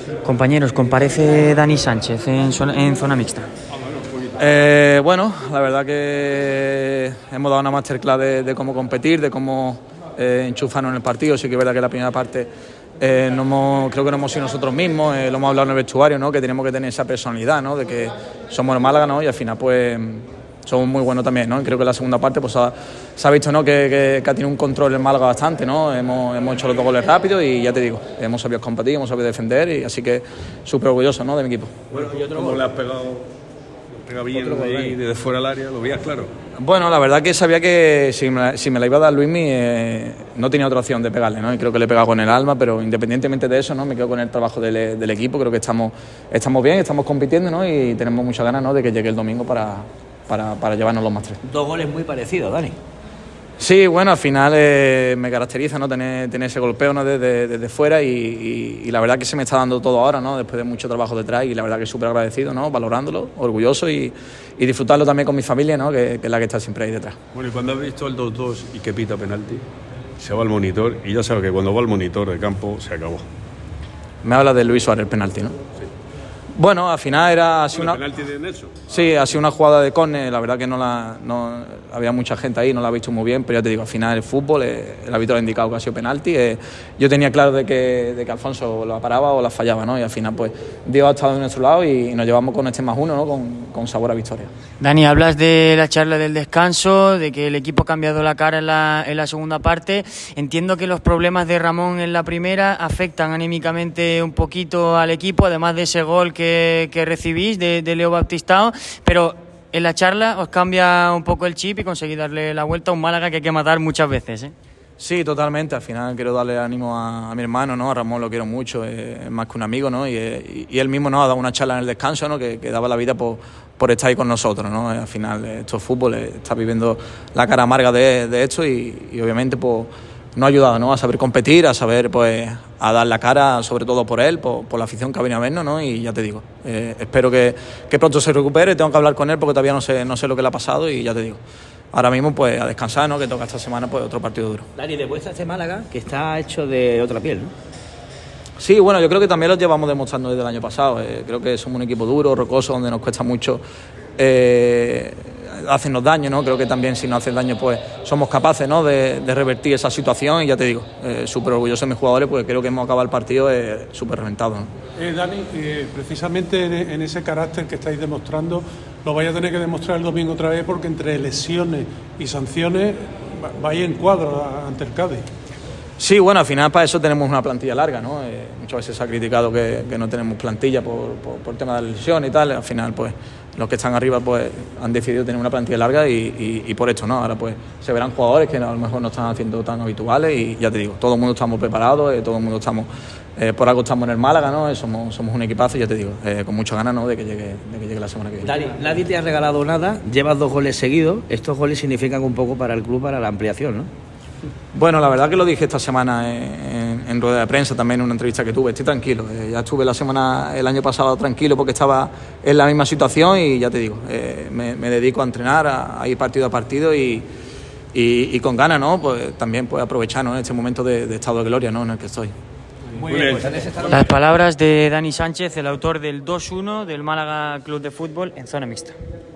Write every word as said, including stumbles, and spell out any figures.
Compañeros, comparece Dani Sánchez en zona, en zona mixta. Eh, bueno, la verdad que hemos dado una masterclass de, de cómo competir, de cómo eh, enchufarnos en el partido. Sí que es verdad que la primera parte eh, no hemos, creo que no hemos sido nosotros mismos, eh, lo hemos hablado en el vestuario, ¿no? Que tenemos que tener esa personalidad, ¿no? De que somos el Málaga, ¿no? Y al final pues somos muy buenos también, ¿no? Y creo que en la segunda parte pues ha, se ha visto, ¿no? que, que, que ha tenido un control el Málaga bastante, ¿no? Hemos, hemos hecho los dos goles rápidos y ya te digo, hemos sabido competir, hemos sabido defender, y así que súper orgulloso, ¿no? De mi equipo. Bueno, ¿y otro gol? Le has pegado? Pega bien de ahí, desde fuera del área, lo veías claro. Bueno, la verdad que sabía que si me la, si me la iba a dar Luismi eh, no tenía otra opción de pegarle, ¿no? Y creo que le he pegado con el alma, pero independientemente de eso, ¿no? Me quedo con el trabajo del, del equipo. Creo que estamos, estamos bien, estamos compitiendo, ¿no? Y tenemos muchas ganas, ¿no? De que llegue el domingo para, para, para llevarnos los más tres. Dos goles muy parecidos, Dani. Sí, bueno, al final eh, me caracteriza, ¿no? Tener, tener ese golpeo, ¿no? Desde, desde fuera y, y, y la verdad que se me está dando todo ahora, ¿no? Después de mucho trabajo detrás, y la verdad que súper agradecido, ¿no? Valorándolo, orgulloso y, y disfrutarlo también con mi familia, ¿no? Que, que es la que está siempre ahí detrás. Bueno, y cuando has visto el dos dos y que pita penalti, se va al monitor y ya sabes que cuando va al monitor de campo se acabó. Me habla de Luis Suárez, el penalti, ¿no? Sí. Bueno, al final era así bueno, una... ¿El penalti de Nelson? Sí, ha sido una jugada de córner, la verdad que no la... No, había mucha gente ahí, no la ha visto muy bien, pero ya te digo, al final el fútbol, eh, el árbitro ha indicado que ha sido penalti. Eh, yo tenía claro de que, de que Alfonso la paraba o la fallaba, ¿no? Y al final, pues, Dios ha estado de nuestro lado y nos llevamos con este más uno, ¿no? Con, con sabor a victoria. Dani, hablas de la charla del descanso, de que el equipo ha cambiado la cara en la, en la segunda parte. Entiendo que los problemas de Ramón en la primera afectan anímicamente un poquito al equipo, además de ese gol que, que recibís de, de Leo Baptistao, pero en la charla os cambia un poco el chip y conseguís darle la vuelta a un Málaga que hay que matar muchas veces, ¿eh? Sí, totalmente. Al final quiero darle ánimo a, a mi hermano, ¿no? A Ramón lo quiero mucho, es más que un amigo, ¿no? Y, y, y él mismo nos ha dado una charla en el descanso, ¿no? Que, que daba la vida por, por estar ahí con nosotros, ¿no? Al final esto es fútbol, está viviendo la cara amarga de, de esto y, y obviamente pues nos ha ayudado, ¿no? A saber competir, a saber pues a dar la cara, sobre todo por él, por, por la afición que ha venido a vernos, ¿no? Y ya te digo, eh, espero que, que pronto se recupere. Tengo que hablar con él porque todavía no sé, no sé lo que le ha pasado y ya te digo. Ahora mismo pues a descansar, ¿no? Que toca esta semana pues otro partido duro. Dani, demuestra este Málaga que está hecho de otra piel, ¿no? Sí, bueno, yo creo que también lo llevamos demostrando desde el año pasado. Eh, creo que somos un equipo duro, rocoso, donde nos cuesta mucho eh, hacernos daño, ¿no? Creo que también si nos hacen daño pues somos capaces, ¿no? de, de revertir esa situación y ya te digo, eh, súper orgulloso de mis jugadores porque creo que hemos acabado el partido eh, súper reventados, ¿no? Eh, Dani, eh, precisamente en, en ese carácter que estáis demostrando, lo vais a tener que demostrar el domingo otra vez porque entre lesiones y sanciones vais en cuadro ante el Cádiz. Sí, bueno, al final para eso tenemos una plantilla larga, ¿no? Eh, muchas veces se ha criticado que, que no tenemos plantilla por, por, por el tema de la lesión y tal. Al final, pues, los que están arriba pues han decidido tener una plantilla larga y, y, y por esto, ¿no? Ahora pues se verán jugadores que a lo mejor no están haciendo tan habituales y ya te digo, todo el mundo estamos preparados, eh, todo el mundo estamos, eh, por algo estamos en el Málaga, ¿no? Eh, somos, somos un equipazo y ya te digo, eh, con muchas ganas, ¿no? De que llegue, de que llegue la semana que viene. Dani, nadie te ha regalado nada, llevas dos goles seguidos, estos goles significan un poco para el club, para la ampliación, ¿no? Bueno, la verdad que lo dije esta semana en, en, en rueda de prensa, también en una entrevista que tuve. Estoy tranquilo, eh, ya estuve la semana, el año pasado tranquilo porque estaba en la misma situación y ya te digo, eh, me, me dedico a entrenar, a, a ir partido a partido y, y, y con ganas, ¿no? Pues también pues aprovechar, ¿no? En este momento de, de estado de gloria, ¿no? En el que estoy. Muy bien, pues las palabras de Dani Sánchez, el autor del dos uno del Málaga Club de Fútbol en zona mixta.